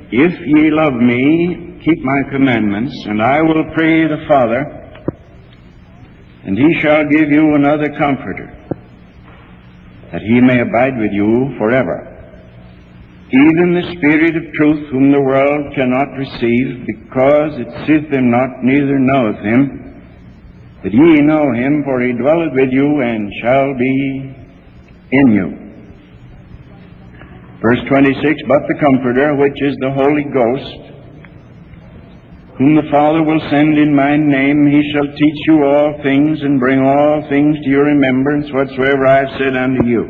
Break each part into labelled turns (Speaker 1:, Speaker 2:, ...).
Speaker 1: If ye love me, keep my commandments, and I will pray the Father, and he shall give you another Comforter, that he may abide with you forever. Even the Spirit of truth, whom the world cannot receive, because it seeth him not, neither knoweth him. But ye know him, for he dwelleth with you, and shall be in you. Verse 26, But the Comforter, which is the Holy Ghost, whom the Father will send in my name, he shall teach you all things, and bring all things to your remembrance, whatsoever I have said unto you.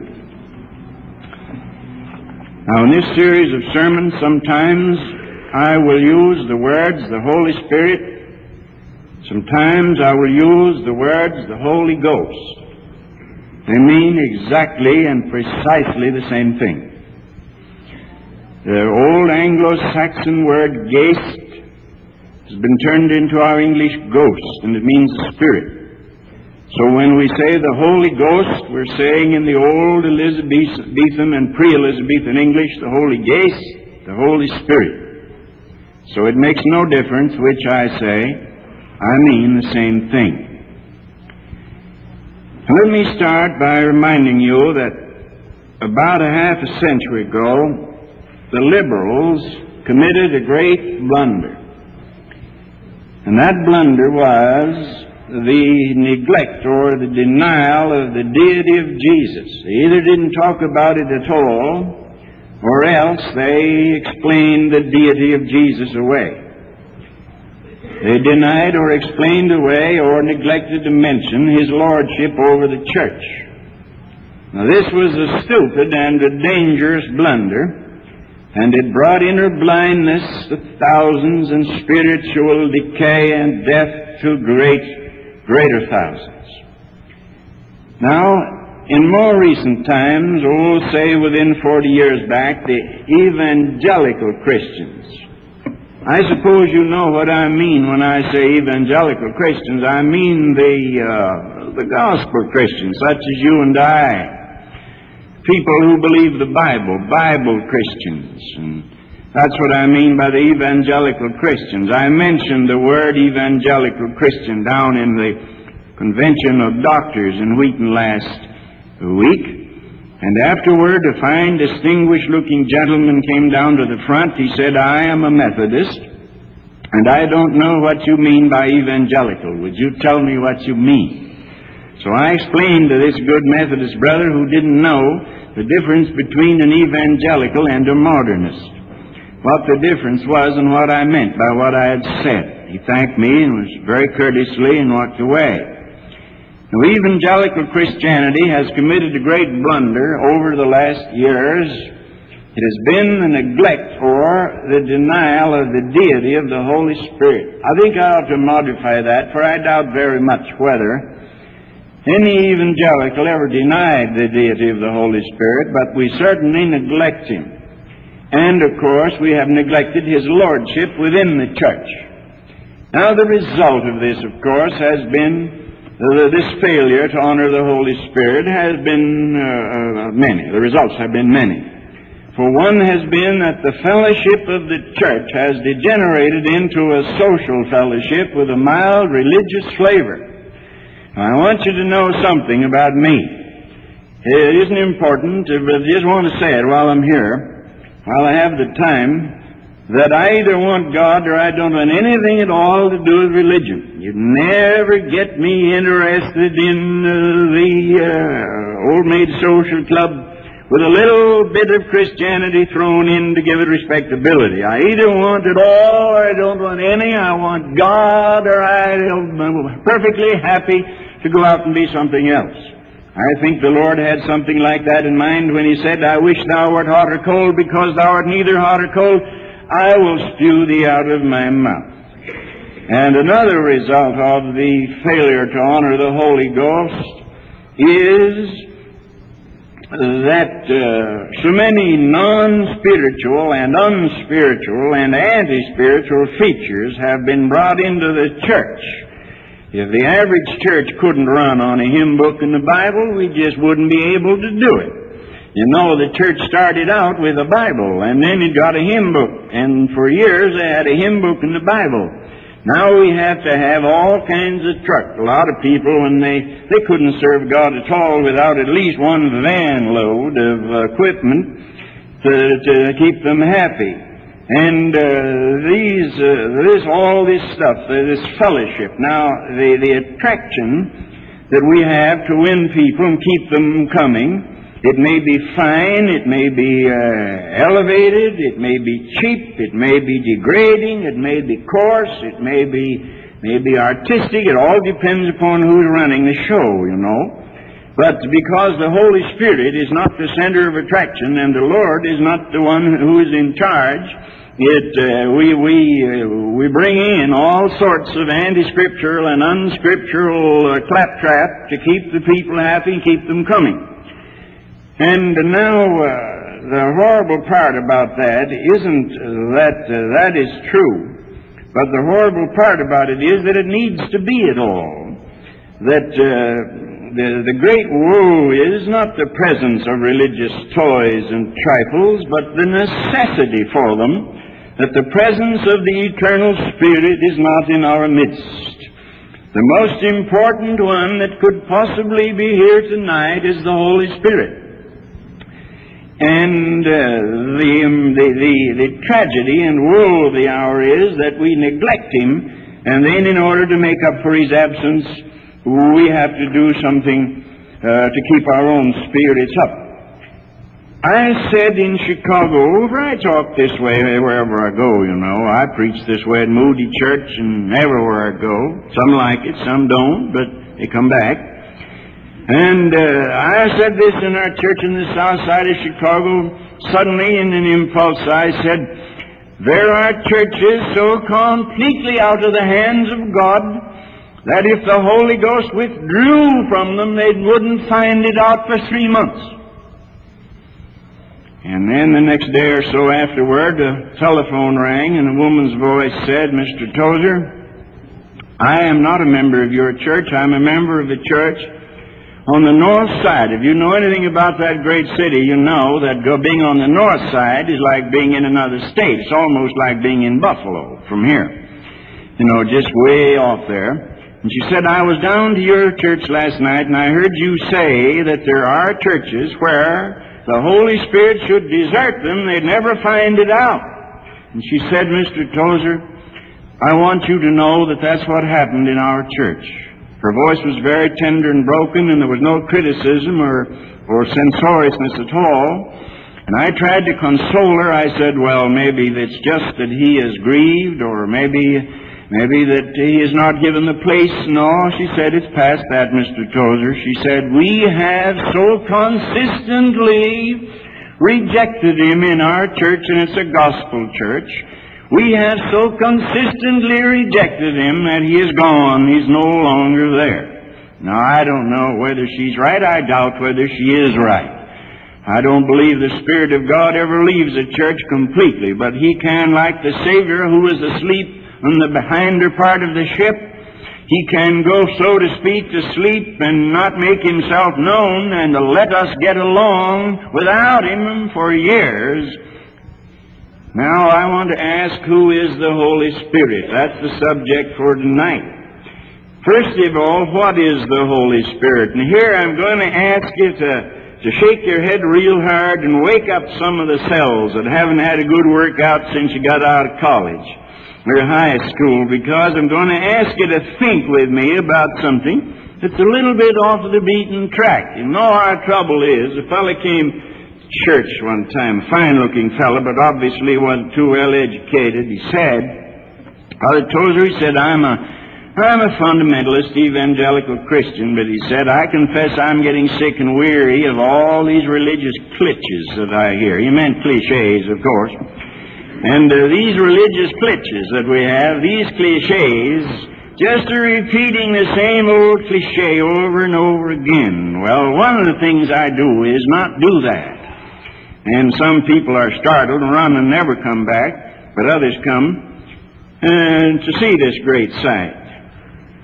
Speaker 1: Now, in this series of sermons, sometimes I will use the words, the Holy Spirit. Sometimes I will use the words, the Holy Ghost. They mean exactly and precisely the same thing. The old Anglo-Saxon word geist has been turned into our English ghost, and it means spirit. So when we say the Holy Ghost, we're saying in the old Elizabethan and pre-Elizabethan English, the Holy Ghost, the Holy Spirit. So it makes no difference which I say. I mean the same thing. Let me start by reminding you that about a half a century ago, the liberals committed a great blunder. And that blunder was the neglect or the denial of the deity of Jesus. They either didn't talk about it at all, or else they explained the deity of Jesus away. They denied or explained away or neglected to mention his lordship over the church. Now this was a stupid and a dangerous blunder, and it brought inner blindness to thousands and spiritual decay and death to greater thousands. Now, in more recent times, say within 40 years back, the evangelical Christians. I suppose you know what I mean when I say evangelical Christians. I mean the gospel Christians, such as you and I. People who believe the Bible Christians. And that's what I mean by the evangelical Christians. I mentioned the word evangelical Christian down in the Convention of Doctors in Wheaton last week. And afterward, a fine, distinguished-looking gentleman came down to the front. He said, I am a Methodist, and I don't know what you mean by evangelical. Would you tell me what you mean? So I explained to this good Methodist brother who didn't know the difference between an evangelical and a modernist, what the difference was and what I meant by what I had said. He thanked me and was very courteously and walked away. Now, evangelical Christianity has committed a great blunder over the last years. It has been the neglect or the denial of the deity of the Holy Spirit. I think I ought to modify that, for I doubt very much whether any evangelical ever denied the deity of the Holy Spirit, but we certainly neglect him. And, of course, we have neglected his lordship within the church. Now, the result of this, of course, has been this failure to honor the Holy Spirit has been many. The results have been many. For one has been that the fellowship of the church has degenerated into a social fellowship with a mild religious flavor. I want you to know something about me. It isn't important, but I just want to say it while I'm here, while I have the time, that I either want God or I don't want anything at all to do with religion. You'd never get me interested in the Old Maid Social Club with a little bit of Christianity thrown in to give it respectability. I either want it all or I don't want any. I want God or I'm perfectly happy to go out and be something else. I think the Lord had something like that in mind when he said, I wish thou wert hot or cold, because thou art neither hot or cold, I will spew thee out of my mouth. And another result of the failure to honor the Holy Ghost is that so many non-spiritual and unspiritual and anti-spiritual features have been brought into the church. If the average church couldn't run on a hymn book in the Bible, we just wouldn't be able to do it. You know, the church started out with a Bible, and then it got a hymn book. And for years they had a hymn book and the Bible. Now we have to have all kinds of truck. A lot of people, when they couldn't serve God at all without at least one van load of equipment to keep them happy. And all this stuff, this fellowship. Now, the attraction that we have to win people and keep them coming, it may be fine, it may be elevated, it may be cheap, it may be degrading, it may be coarse, it may be artistic. It all depends upon who's running the show, you know. But because the Holy Spirit is not the center of attraction and the Lord is not the one who is in charge, we bring in all sorts of anti-scriptural and unscriptural claptrap to keep the people happy and keep them coming. And now, the horrible part about that isn't that is true, but the horrible part about it is that it needs to be at all. That the great woe is not the presence of religious toys and trifles, but the necessity for them, that the presence of the eternal Spirit is not in our midst. The most important one that could possibly be here tonight is the Holy Spirit. And the tragedy and woe of the hour is that we neglect Him, and then in order to make up for His absence, we have to do something to keep our own spirits up. I said in Chicago, I talk this way wherever I go, you know. I preach this way at Moody Church and everywhere I go. Some like it, some don't, but they come back. And I said this in our church in the south side of Chicago. Suddenly, in an impulse, I said, there are churches so completely out of the hands of God that if the Holy Ghost withdrew from them, they wouldn't find it out for 3 months. And then the next day or so afterward, the telephone rang and a woman's voice said, Mr. Tozer, I am not a member of your church. I'm a member of the church on the north side. If you know anything about that great city, you know that being on the north side is like being in another state. It's almost like being in Buffalo from here. You know, just way off there. And she said, I was down to your church last night and I heard you say that there are churches where the Holy Spirit should desert them. They'd never find it out. And she said, Mr. Tozer, I want you to know that that's what happened in our church. Her voice was very tender and broken, and there was no criticism or censoriousness at all. And I tried to console her. I said, well, maybe it's just that he is grieved, or maybe that he is not given the place. No, she said, it's past that, Mr. Tozer. She said, we have so consistently rejected him in our church, and it's a gospel church. We have so consistently rejected him that he is gone. He's no longer there. Now, I don't know whether she's right. I doubt whether she is right. I don't believe the Spirit of God ever leaves a church completely, but He can, like the Savior who was asleep on the behinder part of the ship, He can go, so to speak, to sleep and not make Himself known and to let us get along without Him for years. Now, I want to ask, who is the Holy Spirit? That's the subject for tonight. First of all, what is the Holy Spirit? And here I'm going to ask you to shake your head real hard and wake up some of the cells that haven't had a good workout since you got out of college or high school, because I'm going to ask you to think with me about something that's a little bit off of the beaten track. You know, our trouble is, a fellow came church one time, fine-looking fellow, but obviously wasn't too well-educated. He said, Brother Tozer, he said, I'm a fundamentalist, evangelical Christian, but he said, I confess I'm getting sick and weary of all these religious cliches that I hear. He meant cliches, of course. And these religious cliches that we have, these cliches, just are repeating the same old cliche over and over again. Well, one of the things I do is not do that. And some people are startled and run and never come back, but others come to see this great sight.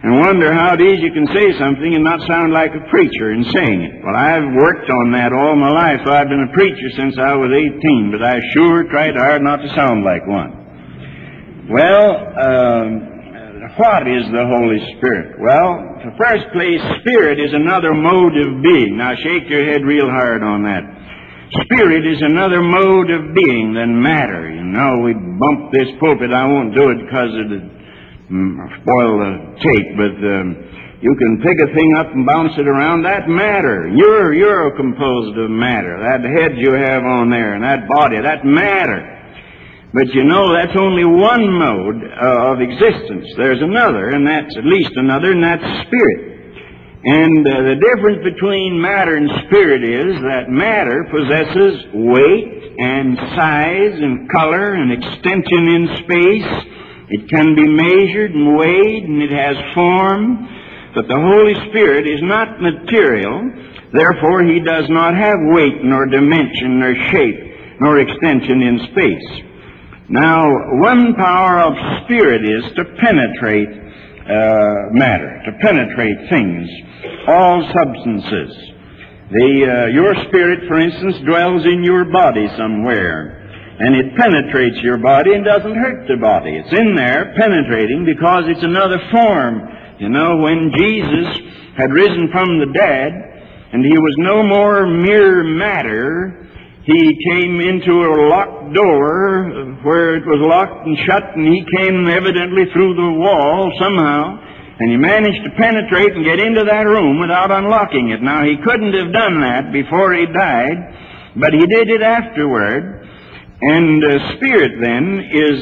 Speaker 1: and wonder how it is you can say something and not sound like a preacher in saying it. Well, I've worked on that all my life. I've been a preacher since I was 18, but I sure tried hard not to sound like one. Well, what is the Holy Spirit? Well, in the first place, spirit is another mode of being. Now, shake your head real hard on that. Spirit is another mode of being than matter. You know, we bump this pulpit. I won't do it because it would spoil the tape, but you can pick a thing up and bounce it around. That matter. You're composed of matter. That head you have on there and that body, that matter. But you know, that's only one mode of existence. There's another, and that's at least another, and that's spirit. And the difference between matter and spirit is that matter possesses weight and size and color and extension in space. It can be measured and weighed, and it has form. But the Holy Spirit is not material. Therefore, He does not have weight nor dimension nor shape nor extension in space. Now, one power of spirit is to penetrate matter, to penetrate things, all substances. Your spirit, for instance, dwells in your body somewhere, and it penetrates your body and doesn't hurt the body. It's in there penetrating because it's another form. You know, when Jesus had risen from the dead, and He was no more mere matter, He came into a locked door where it was locked and shut, and He came evidently through the wall somehow, and He managed to penetrate and get into that room without unlocking it. Now, He couldn't have done that before He died, but He did it afterward. And spirit, then,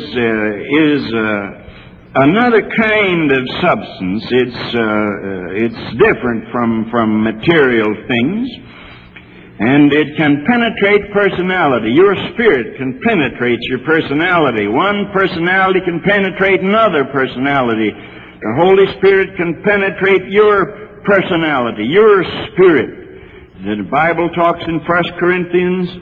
Speaker 1: is another kind of substance. It's different from material things. And it can penetrate personality. Your spirit can penetrate your personality. One personality can penetrate another personality. The Holy Spirit can penetrate your personality, your spirit. The Bible talks in 1 Corinthians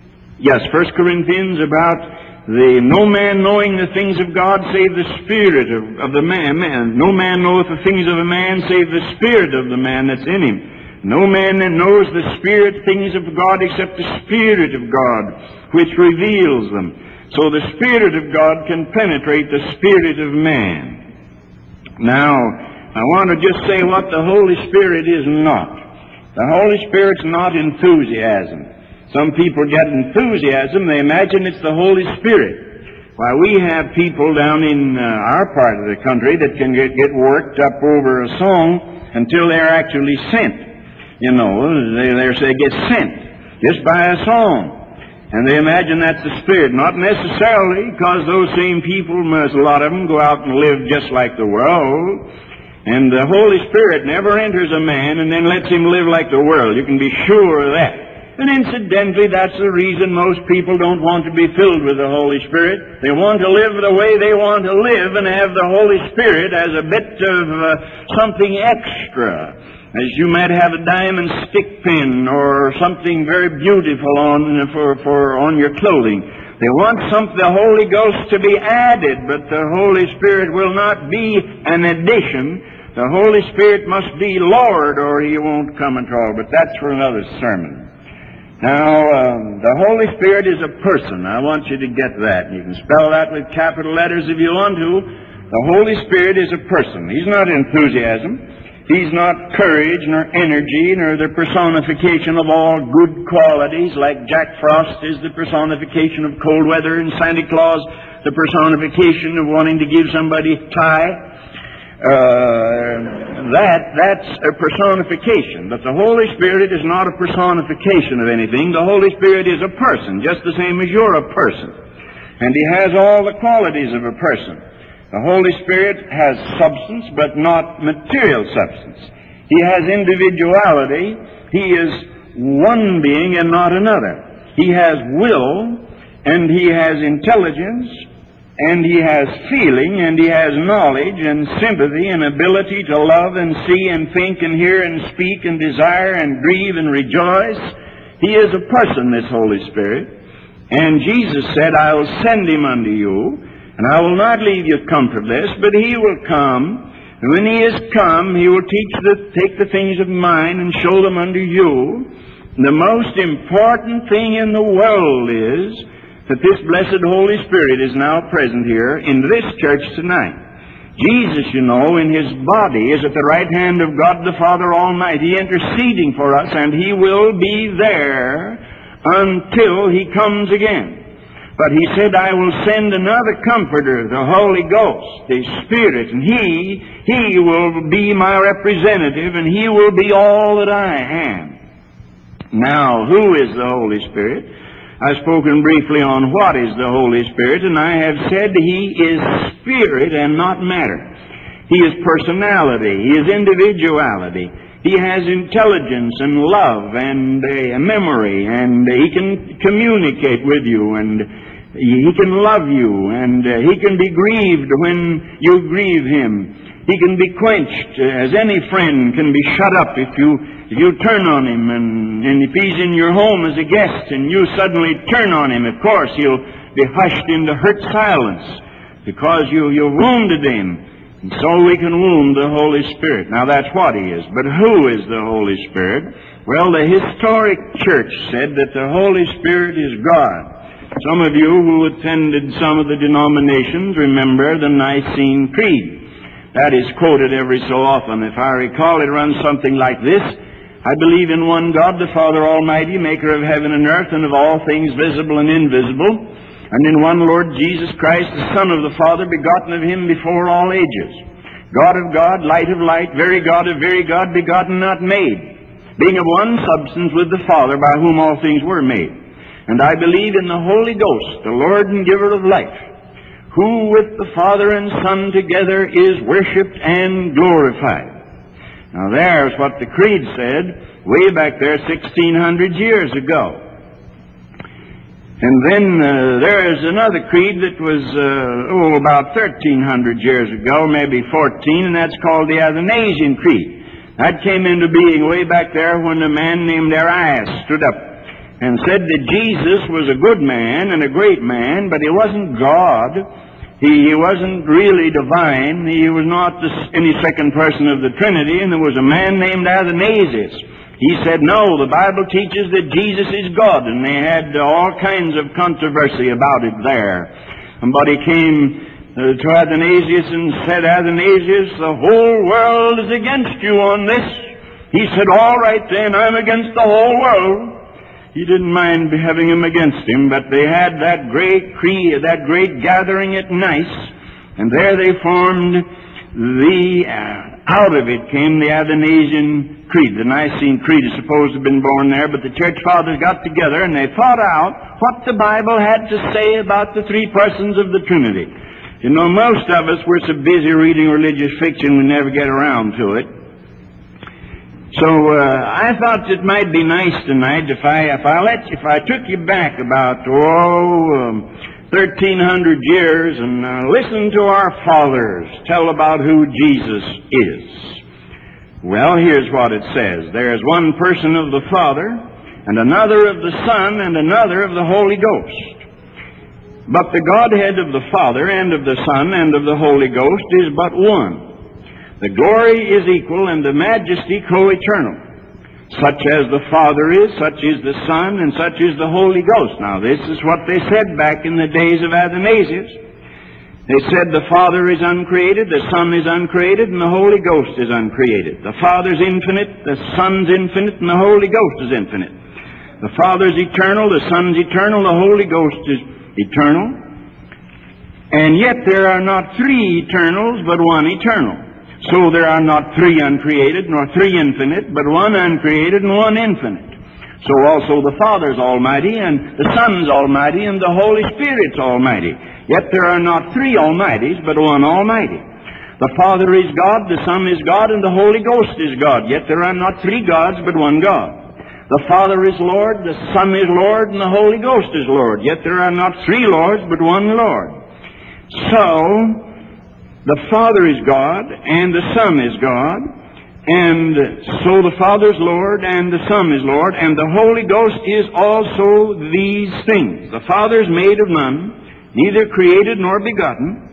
Speaker 1: about no man knowing the things of God save the spirit of the man. No man knoweth the things of a man save the spirit of the man that's in him. No man that knows the spirit things of God except the Spirit of God, which reveals them. So the Spirit of God can penetrate the spirit of man. Now, I want to just say what the Holy Spirit is not. The Holy Spirit's not enthusiasm. Some people get enthusiasm, they imagine it's the Holy Spirit. Why, we have people down in our part of the country that can get worked up over a song until they're actually sent. You know, they get sent just by a song. And they imagine that's the Spirit. Not necessarily, because those same people, a lot of them, go out and live just like the world. And the Holy Spirit never enters a man and then lets him live like the world. You can be sure of that. And incidentally, that's the reason most people don't want to be filled with the Holy Spirit. They want to live the way they want to live and have the Holy Spirit as a bit of something extra. As you might have a diamond stick pin or something very beautiful on your clothing. They want the Holy Ghost to be added, but the Holy Spirit will not be an addition. The Holy Spirit must be Lord, or He won't come at all. But that's for another sermon. Now, the Holy Spirit is a person. I want you to get that. You can spell that with capital letters if you want to. The Holy Spirit is a person. He's not enthusiasm. He's not courage, nor energy, nor the personification of all good qualities, like Jack Frost is the personification of cold weather, and Santa Claus the personification of wanting to give somebody tie. That's a personification. But the Holy Spirit is not a personification of anything. The Holy Spirit is a person, just the same as you're a person. And He has all the qualities of a person. The Holy Spirit has substance, but not material substance. He has individuality. He is one being and not another. He has will, and He has intelligence, and He has feeling, and He has knowledge and sympathy and ability to love and see and think and hear and speak and desire and grieve and rejoice. He is a person, this Holy Spirit. And Jesus said, I will send Him unto you, and I will not leave you comfortless, but He will come And when He is come, He will take the things of mine and show them unto you. The most important thing in the world is that this blessed Holy Spirit is now present here in this church tonight. Jesus, you know, in His body is at the right hand of God the Father Almighty, interceding for us, and He will be there until He comes again. But He said, I will send another Comforter, the Holy Ghost, the Spirit, and He will be my representative, and He will be all that I am. Now, who is the Holy Spirit? I've spoken briefly on what is the Holy Spirit, and I have said He is Spirit and not matter. He is personality. He is individuality. He has intelligence and love and a memory, and He can communicate with you, and He can love you, and He can be grieved when you grieve Him. He can be quenched, as any friend can be shut up if you turn on Him, and if He's in your home as a guest and you suddenly turn on Him, of course He'll be hushed into hurt silence because you wounded Him. And so we can wound the Holy Spirit. Now that's what He is. But who is the Holy Spirit? Well, the historic church said that the Holy Spirit is God. Some of you who attended some of the denominations remember the Nicene Creed. That is quoted every so often. If I recall, it runs something like this. I believe in one God, the Father Almighty, maker of heaven and earth, and of all things visible and invisible, and in one Lord Jesus Christ, the Son of the Father, begotten of Him before all ages, God of God, light of light, very God of very God, begotten, not made, being of one substance with the Father, by whom all things were made. And I believe in the Holy Ghost, the Lord and giver of life, who with the Father and Son together is worshipped and glorified. Now there's what the Creed said way back there 1,600 years ago. And then there's another creed that was about 1,300 years ago, maybe 14, and that's called the Athanasian Creed. That came into being way back there when a man named Arius stood up and said that Jesus was a good man and a great man, but He wasn't God. He wasn't really divine. He was not any second person of the Trinity, and there was a man named Athanasius. He said, no, the Bible teaches that Jesus is God, and they had all kinds of controversy about it there. Somebody came to Athanasius and said, Athanasius, the whole world is against you on this. He said, all right then, I'm against the whole world. He didn't mind having him against him, but they had that great creed, that great gathering at Nice, and there they formed out of it came the Athanasian Creed. The Nicene Creed is supposed to have been born there, but the church fathers got together and they thought out what the Bible had to say about the three persons of the Trinity. You know, most of us, we're so busy reading religious fiction we never get around to it. So I thought it might be nice tonight if I took you back about 1,300 years and listen to our fathers tell about who Jesus is. Well, here's what it says. There is one person of the Father, and another of the Son, and another of the Holy Ghost. But the Godhead of the Father and of the Son and of the Holy Ghost is but one. The glory is equal, and the majesty co-eternal. Such as the Father is, such is the Son, and such is the Holy Ghost. Now, this is what they said back in the days of Athanasius. They said the Father is uncreated, the Son is uncreated, and the Holy Ghost is uncreated. The Father's infinite, the Son's infinite, and the Holy Ghost is infinite. The Father's eternal, the Son's eternal, the Holy Ghost is eternal. And yet there are not three eternals, but one eternal. So there are not three uncreated, nor three infinite, but one uncreated and one infinite. So also the Father's almighty, and the Son's almighty, and the Holy Spirit's almighty. Yet there are not three almighties, but one almighty. The Father is God, the Son is God, and the Holy Ghost is God. Yet there are not three gods, but one God. The Father is Lord, the Son is Lord, and the Holy Ghost is Lord. Yet there are not three Lords, but one Lord. So the Father is God, and the Son is God, and so the Father's Lord, and the Son is Lord, and the Holy Ghost is also these things. The Father is made of none, neither created nor begotten.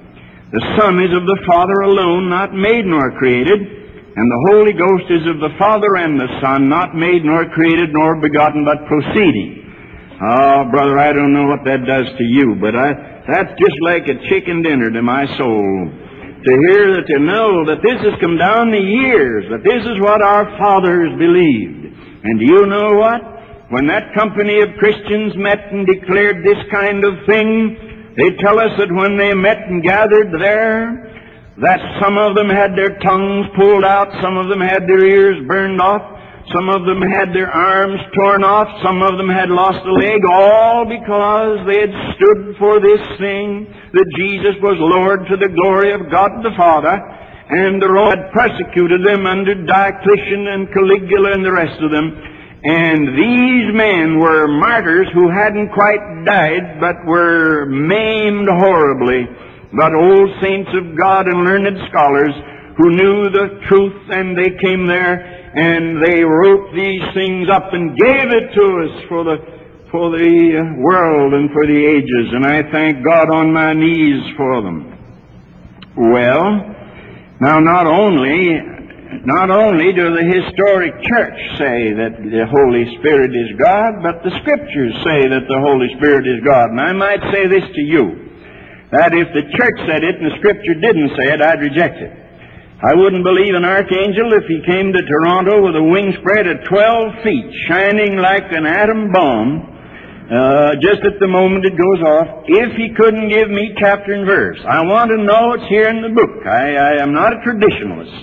Speaker 1: The Son is of the Father alone, not made nor created. And the Holy Ghost is of the Father and the Son, not made nor created nor begotten, but proceeding. Oh, brother, I don't know what that does to you, but that's just like a chicken dinner to my soul. To hear that, to know that this has come down the years, that this is what our fathers believed. And do you know what? When that company of Christians met and declared this kind of thing, they tell us that when they met and gathered there, that some of them had their tongues pulled out, some of them had their ears burned off, some of them had their arms torn off, some of them had lost a leg, all because they had stood for this thing, that Jesus was Lord to the glory of God the Father, and the Romans had persecuted them under Diocletian and Caligula and the rest of them. And these men were martyrs who hadn't quite died, but were maimed horribly. But old saints of God and learned scholars who knew the truth, and they came there and they wrote these things up and gave it to us for the world and for the ages. And I thank God on my knees for them. Well, now not only do the historic church say that the Holy Spirit is God, but the Scriptures say that the Holy Spirit is God. And I might say this to you, that if the church said it and the Scripture didn't say it, I'd reject it. I wouldn't believe an archangel if he came to Toronto with a wing spread of 12 feet, shining like an atom bomb, just at the moment it goes off, if he couldn't give me chapter and verse. I want to know it's here in the book. I am not a traditionalist.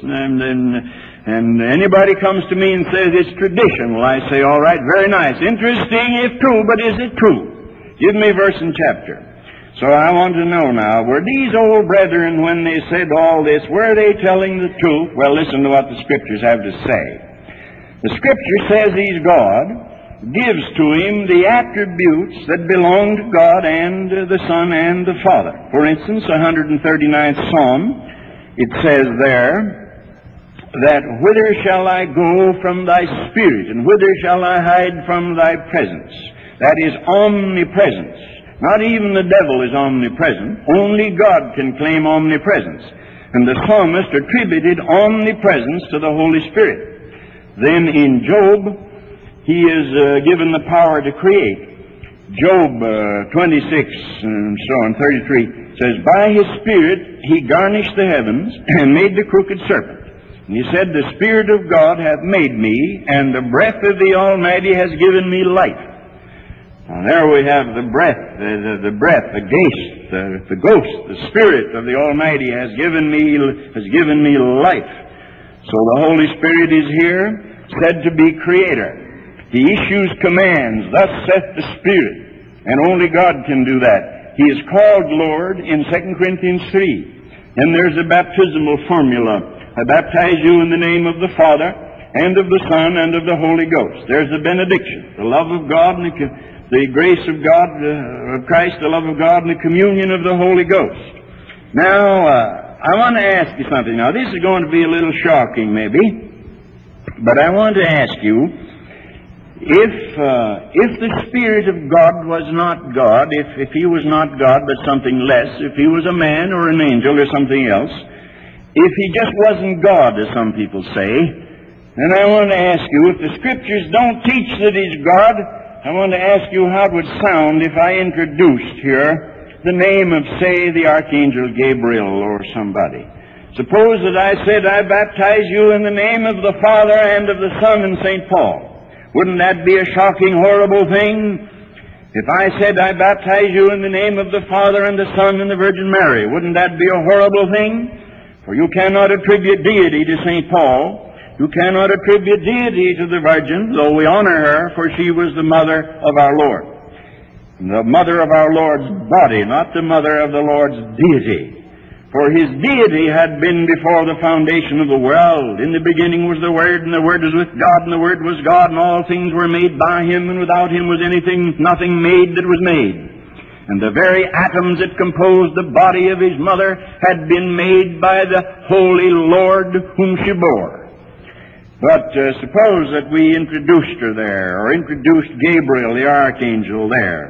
Speaker 1: And anybody comes to me and says it's traditional, I say, all right, very nice. Interesting if true, but is it true? Give me verse and chapter. So I want to know now, were these old brethren, when they said all this, were they telling the truth? Well, listen to what the Scriptures have to say. The Scripture says He's God, gives to Him the attributes that belong to God and the Son and the Father. For instance, 139th Psalm, it says there, that whither shall I go from Thy Spirit, and whither shall I hide from Thy presence? That is omnipresence. Not even the devil is omnipresent. Only God can claim omnipresence. And the psalmist attributed omnipresence to the Holy Spirit. Then in Job, he is given the power to create. Job 26 and so on, 33, says, by His Spirit He garnished the heavens and made the crooked serpent. And He said, the Spirit of God hath made me, and the breath of the Almighty has given me life. Now there we have the breath, the ghost, the Spirit of the Almighty has given me life. So the Holy Spirit is here, said to be Creator. He issues commands, thus saith the Spirit, and only God can do that. He is called Lord in 2 Corinthians 3. And there's a baptismal formula. I baptize you in the name of the Father, and of the Son, and of the Holy Ghost. There's the benediction, the love of God and the grace of God, of Christ, the love of God, and the communion of the Holy Ghost. Now, I want to ask you something. Now, this is going to be a little shocking, maybe, but I want to ask you, if the Spirit of God was not God, if He was not God but something less, if He was a man or an angel or something else, if He just wasn't God, as some people say, then I want to ask you, if the Scriptures don't teach that He's God, I want to ask you how it would sound if I introduced here the name of, say, the Archangel Gabriel or somebody. Suppose that I said, I baptize you in the name of the Father and of the Son and St. Paul. Wouldn't that be a shocking, horrible thing? If I said, I baptize you in the name of the Father and the Son and the Virgin Mary, wouldn't that be a horrible thing? For you cannot attribute deity to St. Paul. You cannot attribute deity to the Virgin, though we honor her, for she was the mother of our Lord. The mother of our Lord's body, not the mother of the Lord's deity. For His deity had been before the foundation of the world. In the beginning was the Word, and the Word was with God, and the Word was God, and all things were made by Him, and without Him was nothing made that was made. And the very atoms that composed the body of His mother had been made by the Holy Lord whom she bore. But suppose that we introduced her there, or introduced Gabriel, the archangel, there,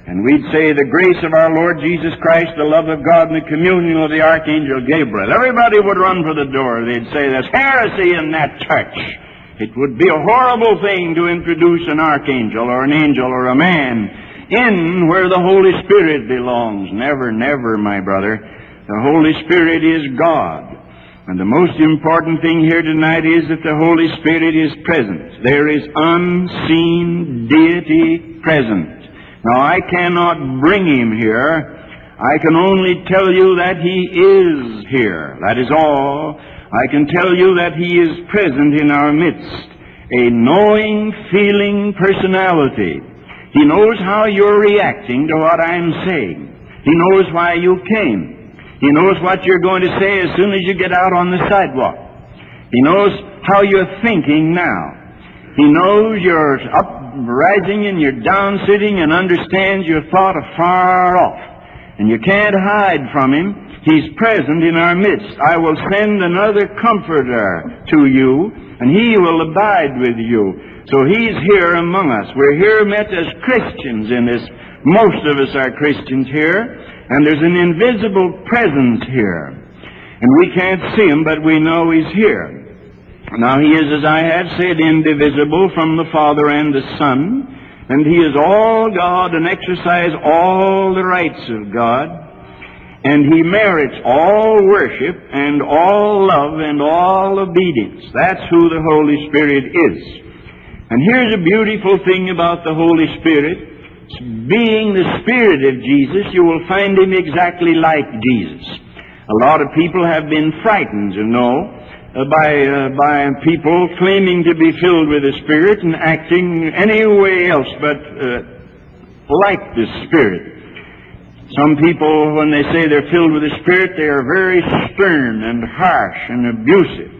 Speaker 1: And we'd say the grace of our Lord Jesus Christ, the love of God, and the communion of the Archangel Gabriel. Everybody would run for the door. They'd say, there's heresy in that church. It would be a horrible thing to introduce an archangel or an angel or a man in where the Holy Spirit belongs. Never, never, my brother. The Holy Spirit is God. And the most important thing here tonight is that the Holy Spirit is present. There is unseen deity present. Now, I cannot bring Him here. I can only tell you that He is here. That is all. I can tell you that He is present in our midst. A knowing, feeling personality. He knows how you're reacting to what I'm saying. He knows why you came. He knows what you're going to say as soon as you get out on the sidewalk. He knows how you're thinking now. He knows you're uprising and you're down sitting and understands your thought afar off. And you can't hide from Him. He's present in our midst. I will send another Comforter to you, and He will abide with you. So He's here among us. We're here met as Christians in this. Most of us are Christians here. And there's an invisible presence here. And we can't see Him, but we know He's here. Now He is, as I have said, indivisible from the Father and the Son. And He is all God and exercises all the rights of God. And He merits all worship and all love and all obedience. That's who the Holy Spirit is. And here's a beautiful thing about the Holy Spirit. Being the Spirit of Jesus, you will find Him exactly like Jesus. A lot of people have been frightened, you know, by people claiming to be filled with the Spirit and acting any way else but like the Spirit. Some people, when they say they're filled with the Spirit, they are very stern and harsh and abusive.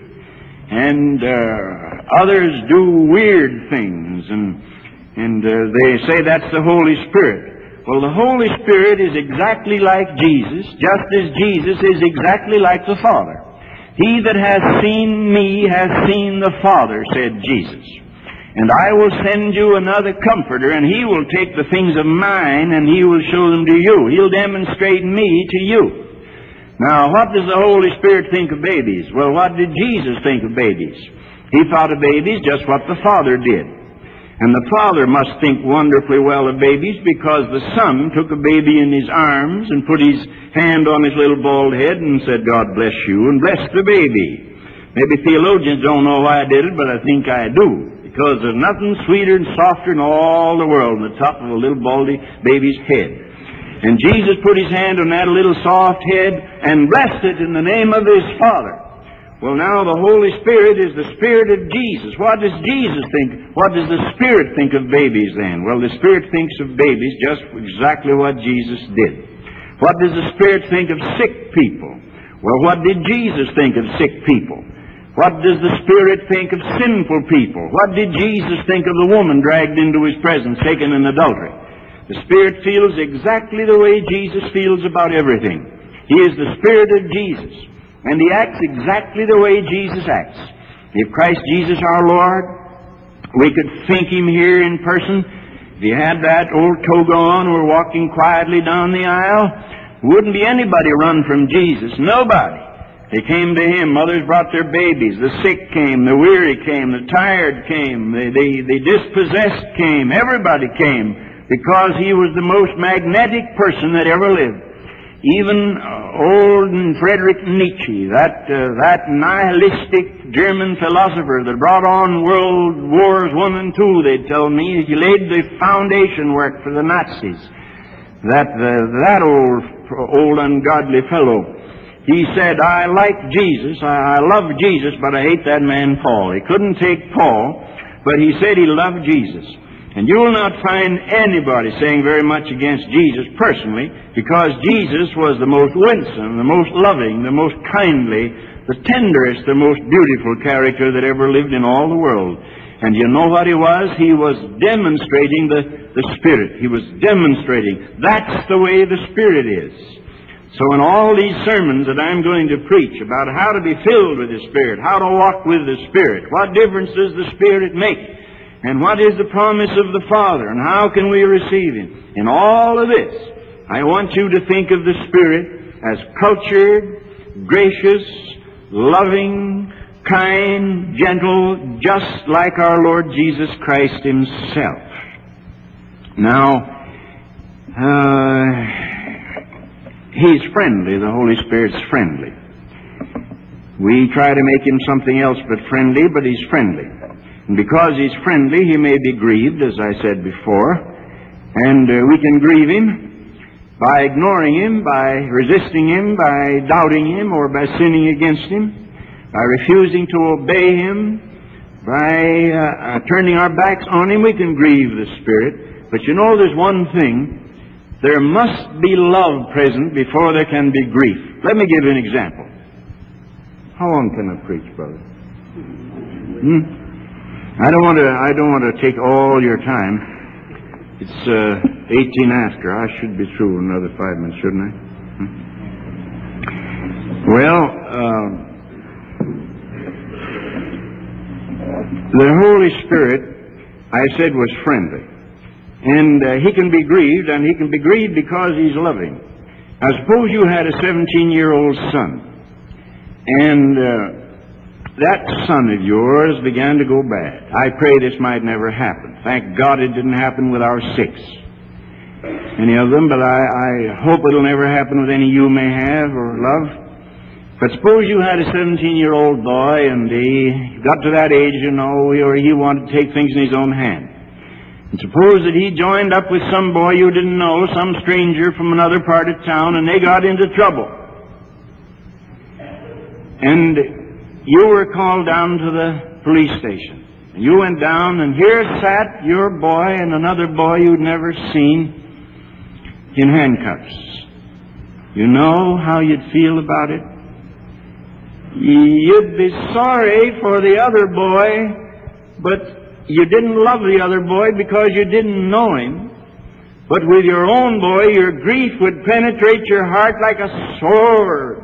Speaker 1: And others do weird things, and they say that's the Holy Spirit. Well, the Holy Spirit is exactly like Jesus, just as Jesus is exactly like the Father. He that has seen me has seen the Father, said Jesus. And I will send you another Comforter, and He will take the things of mine, and He will show them to you. He'll demonstrate me to you. Now, what does the Holy Spirit think of babies? Well, what did Jesus think of babies? He thought of babies just what the Father did. And the Father must think wonderfully well of babies, because the Son took a baby in His arms and put His hand on his little bald head and said, God bless you, and blessed the baby. Maybe theologians don't know why I did it, but I think I do. Because there's nothing sweeter and softer in all the world than the top of a little baldy baby's head. And Jesus put His hand on that little soft head and blessed it in the name of His Father. Well, now the Holy Spirit is the Spirit of Jesus. What does Jesus think? What does the Spirit think of babies then? Well, the Spirit thinks of babies just exactly what Jesus did. What does the Spirit think of sick people? Well, what did Jesus think of sick people? What does the Spirit think of sinful people? What did Jesus think of the woman dragged into His presence, taken in adultery? The Spirit feels exactly the way Jesus feels about everything. He is the Spirit of Jesus. And He acts exactly the way Jesus acts. If Christ Jesus our Lord, we could think Him here in person. If He had that old toga on, or walking quietly down the aisle, wouldn't be anybody run from Jesus. Nobody. They came to Him. Mothers brought their babies. The sick came. The weary came. The tired came. The dispossessed came. Everybody came, because He was the most magnetic person that ever lived. Even old Friedrich Nietzsche, that nihilistic German philosopher that brought on world wars 1 and 2, they tell me, he laid the foundation work for the Nazis. That old ungodly fellow, he said, I like Jesus, I love Jesus, but I hate that man Paul. He couldn't take Paul, but he said he loved Jesus. And you will not find anybody saying very much against Jesus personally, because Jesus was the most winsome, the most loving, the most kindly, the tenderest, the most beautiful character that ever lived in all the world. And you know what He was? He was demonstrating the Spirit. He was demonstrating. That's the way the Spirit is. So in all these sermons that I'm going to preach about how to be filled with the Spirit, how to walk with the Spirit, what difference does the Spirit make? And what is the promise of the Father? And how can we receive Him? In all of this, I want you to think of the Spirit as cultured, gracious, loving, kind, gentle, just like our Lord Jesus Christ Himself. Now, He's friendly. The Holy Spirit's friendly. We try to make Him something else but friendly, but He's friendly. And because He's friendly, He may be grieved, as I said before. And we can grieve Him by ignoring Him, by resisting Him, by doubting Him, or by sinning against Him, by refusing to obey Him, by turning our backs on Him. We can grieve the Spirit. But you know, there's one thing. There must be love present before there can be grief. Let me give you an example. How long can I preach, brother? I don't want to take all your time. It's 18 after. I should be through in another 5 minutes, shouldn't I? Well, the Holy Spirit, I said, was friendly. And He can be grieved, and He can be grieved because He's loving. Now, suppose you had a 17-year-old son, and that son of yours began to go bad. I pray this might never happen. Thank God it didn't happen with our 6, any of them, but I hope it'll never happen with any you may have or love. But suppose you had a 17-year-old boy, and he got to that age, you know, where he wanted to take things in his own hand. And suppose that he joined up with some boy you didn't know, some stranger from another part of town, and they got into trouble. And you were called down to the police station. And you went down, and here sat your boy and another boy you'd never seen in handcuffs. You know how you'd feel about it? You'd be sorry for the other boy, but you didn't love the other boy because you didn't know him. But with your own boy, your grief would penetrate your heart like a sword.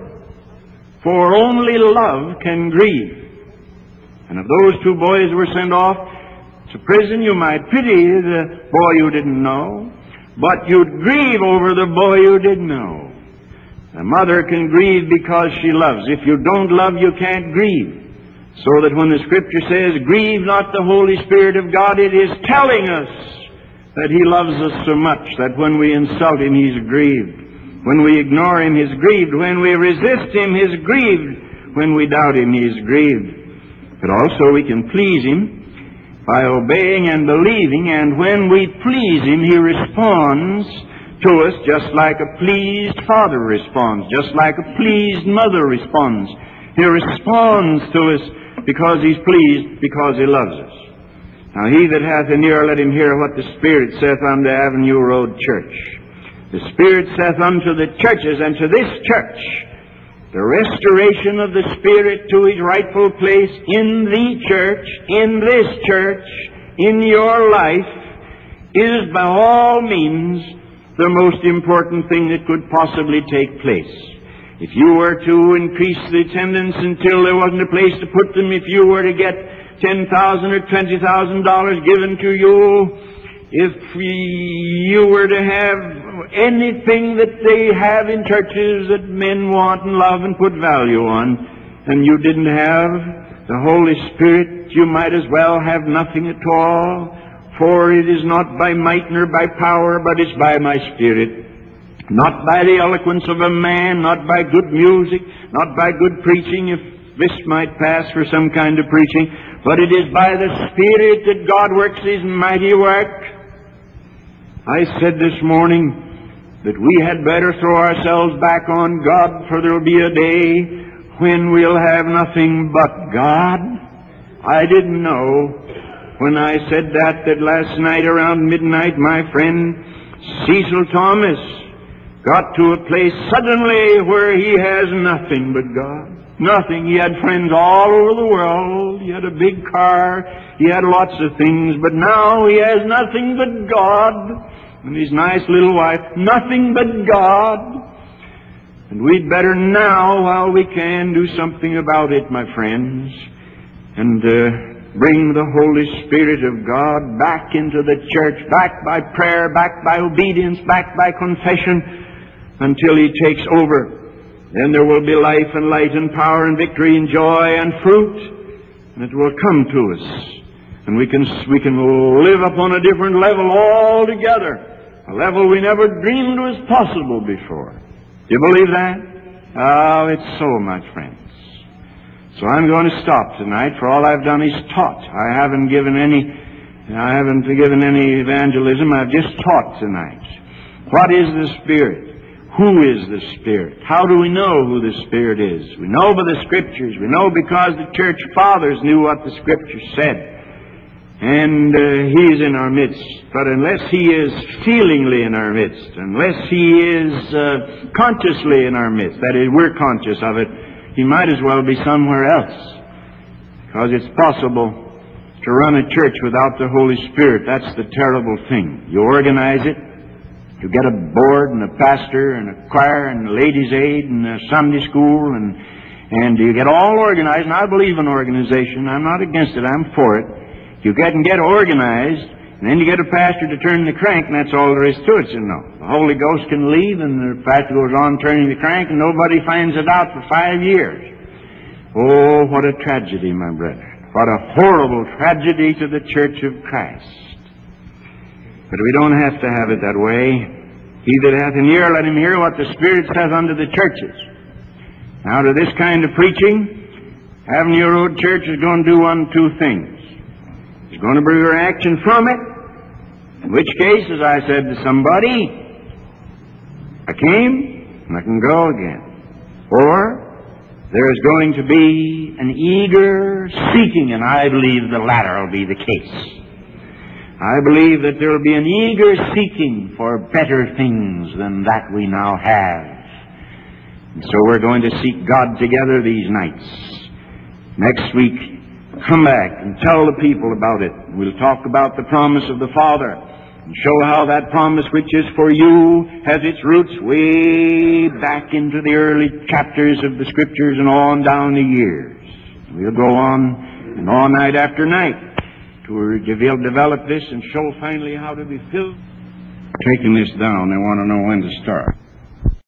Speaker 1: For only love can grieve. And if those 2 boys were sent off to prison, you might pity the boy you didn't know, but you'd grieve over the boy you did know. A mother can grieve because she loves. If you don't love, you can't grieve. So that when the Scripture says, grieve not the Holy Spirit of God, it is telling us that He loves us so much that when we insult Him, He's grieved. When we ignore Him, He's grieved. When we resist Him, He's grieved. When we doubt Him, He's grieved. But also we can please Him by obeying and believing, and when we please Him, He responds to us just like a pleased father responds, just like a pleased mother responds. He responds to us because He's pleased, because He loves us. Now, he that hath an ear, let him hear what the Spirit saith unto Avenue Road Church. The Spirit saith unto the churches, and to this church, the restoration of the Spirit to His rightful place in the church, in this church, in your life, is by all means the most important thing that could possibly take place. If you were to increase the attendance until there wasn't a place to put them, if you were to get $10,000 or $20,000 given to you, if you were to have anything that they have in churches that men want and love and put value on, and you didn't have the Holy Spirit, you might as well have nothing at all. For it is not by might nor by power, but it's by my Spirit. Not by the eloquence of a man, not by good music, not by good preaching, if this might pass for some kind of preaching, but it is by the Spirit that God works His mighty work. I said this morning that we had better throw ourselves back on God, for there will be a day when we'll have nothing but God. I didn't know when I said that last night around midnight, my friend Cecil Thomas got to a place suddenly where he has nothing but God. Nothing. He had friends all over the world. He had a big car. He had lots of things. But now he has nothing but God. And his nice little wife. Nothing but God. And we'd better now, while we can, do something about it, my friends. And bring the Holy Spirit of God back into the church, back by prayer, back by obedience, back by confession, until He takes over. Then there will be life and light and power and victory and joy and fruit, and it will come to us. And we can live upon a different level altogether, a level we never dreamed was possible before. Do you believe that? Oh, it's so, my friends. So I'm going to stop tonight, for all I've done is taught. I haven't given any evangelism. I've just taught tonight. What is the Spirit? Who is the Spirit? How do we know who the Spirit is? We know by the Scriptures. We know because the church fathers knew what the Scriptures said. And He's in our midst. But unless He is feelingly in our midst, unless He is consciously in our midst, that is, we're conscious of it, He might as well be somewhere else. Because it's possible to run a church without the Holy Spirit. That's the terrible thing. You organize it. You get a board and a pastor and a choir and a ladies' aid and a Sunday school and you get all organized. And I believe in organization. I'm not against it. I'm for it. You get organized, and then you get a pastor to turn the crank, and that's all there is to it, you know. The Holy Ghost can leave, and the pastor goes on turning the crank, and nobody finds it out for 5 years. Oh, what a tragedy, my brethren. What a horrible tragedy to the Church of Christ. But we don't have to have it that way. He that hath an ear, let him hear what the Spirit says unto the churches. Now, to this kind of preaching, Avenue Road Church is going to do one of two things. It's going to bring a reaction from it, in which case, as I said to somebody, I came and I can go again. Or there is going to be an eager seeking, and I believe the latter will be the case. I believe that there will be an eager seeking for better things than that we now have. And so we're going to seek God together these nights. Next week, come back and tell the people about it. We'll talk about the promise of the Father and show how that promise, which is for you, has its roots way back into the early chapters of the Scriptures and on down the years. We'll go on and on night after night to develop this and show finally how to be filled. Taking this down, they want to know when to start.